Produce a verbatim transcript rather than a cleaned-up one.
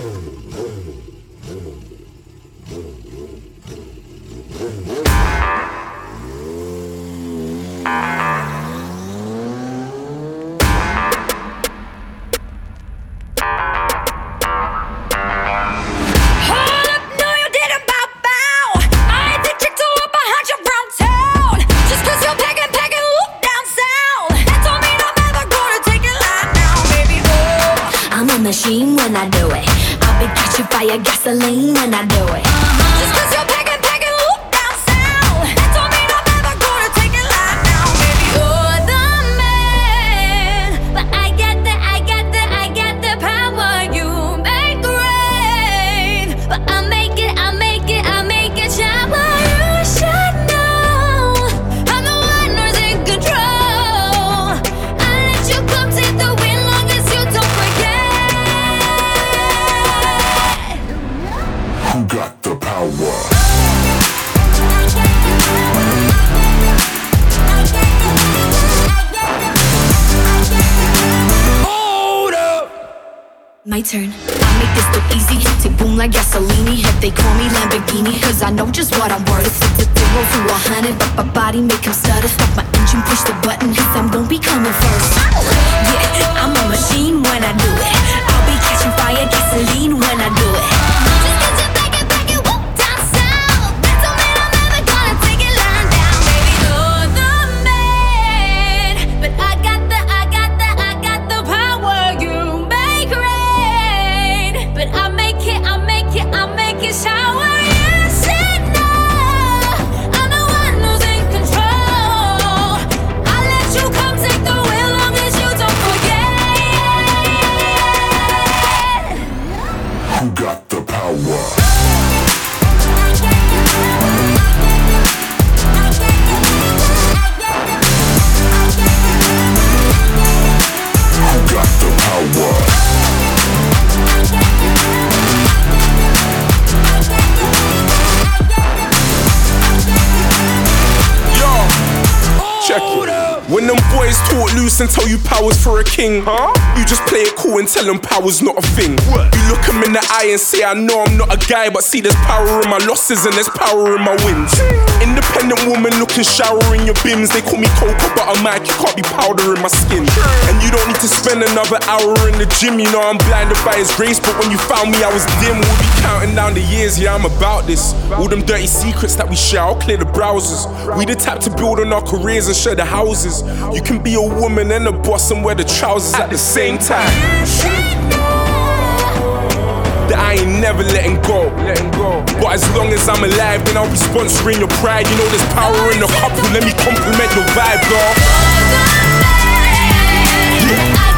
Machine when I do it. I'll be catching fire, gasoline when I do it. Uh-huh. Just cause you're packing, packing, whoop down south, that don't mean I'm ever gonna take it lying down, baby. You're the man, but I get the, I get the, I get the power. You make rain, but I make it, I make it, I make it shower. You should know I'm the one who's in control. I let you come take the wheel long as you don't forget. Who got the power? Hold up. My turn. I make this look easy. Tick boom like gasolini. If they call me Lamborghini, cause I know just what I'm worth. It's a zero to a hundred, but my body make him stutter. Stop my engine, push the button, cause I'm gon' be coming first. Yeah, I'm a machine when I do it. I'll be catching fire, gasoline when I do it. Just cause you're packing, packing, whoop down south, that don't mean I'm ever gonna take it lying down, baby. You're the man, but I got the, I got the, I got the power. You make rain, but I make it, I make it, I make it shower. You should know I'm the one who's in control. I let you come take the wheel long as you don't forget. Who got the power? Who got the power? Yo, check it. When them boys talk loose and tell you power's for a king, huh? You just play it cool and tell them power's not a thing. What? You look them in the eye and say, I know I'm not a guy, but see there's power in my losses and there's power in my wins. Independent woman looking shower in your bims. They call me Cocoa Butter Mike, you can't be powder in my skin. And you don't need to spend another hour in the gym. You know I'm blinded by his grace, but when you found me I was dim. We'll be counting down the years, yeah I'm about this. All them dirty secrets that we share, I'll clear the browsers. We the type to build on our careers and share the houses. You can be a woman and a boss and wear the trousers at the same time. That I ain't never letting go, letting go. But as long as I'm alive, then I'll be sponsoring your pride. You know there's power in the couple, let me compliment your vibe, girl. Yeah.